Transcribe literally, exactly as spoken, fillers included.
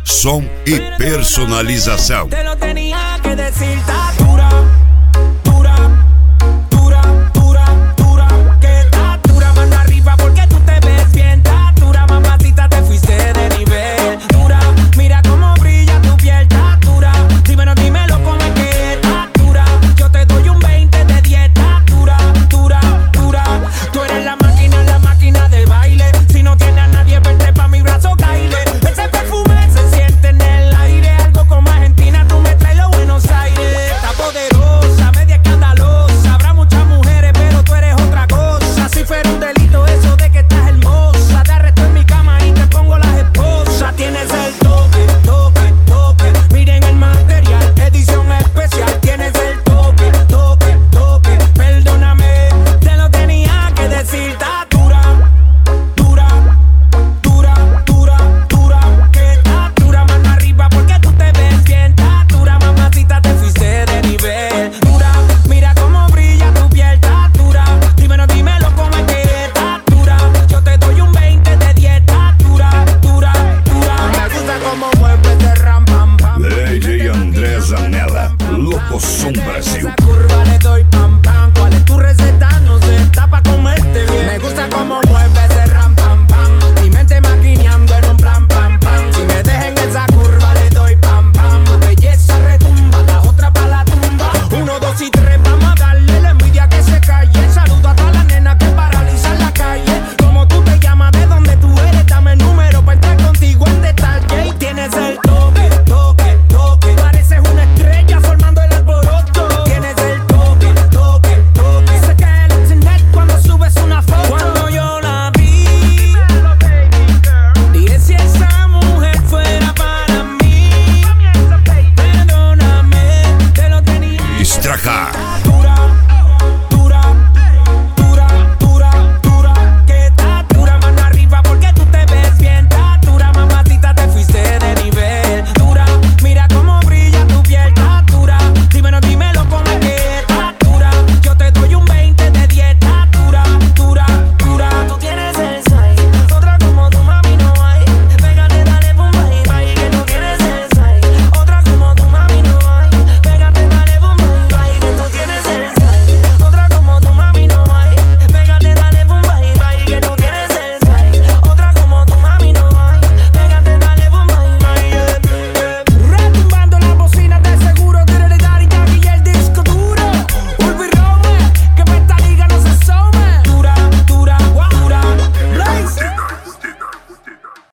som e personalização. Te lo tenía que decir, está dura, dura, dura, dura, dura, que está dura, mano arriba porque tú te ves bien, está dura, mamacita, te fuiste de nivel, dura, mira cómo brilla tu piel, está dura, dímelo, dímelo cómo es que está dura, yo te doy un veinte de dieta, dura, dura, dura, tú eres la máquina, la máquina del baile, si no tienes a nadie, vente pa' mi brazo, caile, ese perfume se siente en el aire, algo como Argentina, tú me traes los Buenos Aires, está poderosa, media escandalosa, habrá muchas mujeres, pero tú eres otra cosa, si fuera un delito eso de que estás hermosa, te arresto en mi cama y te pongo las esposas, tienes el toque, toque, toque, miren el material, edición especial, tienes el toque, toque, toque, perdóname, te lo tenía que decir, está dura, dura, dura, dura, dura, que está dura, mano arriba porque tú te ves bien, está dura, mamacita, te fuiste de nivel, dura, mira cómo brilla tu piel, está dura, dímelo, dímelo cómo es que está dura, yo te doy un veinte de dieta, dura, dura, dura, me gusta cómo mueves de ram, pam, pam, D J André Zanella, Loco Som Brasil. esa curva le doy pam, pam, ¿cuál es tu receta? No sé, está pa' comerte bien, me gusta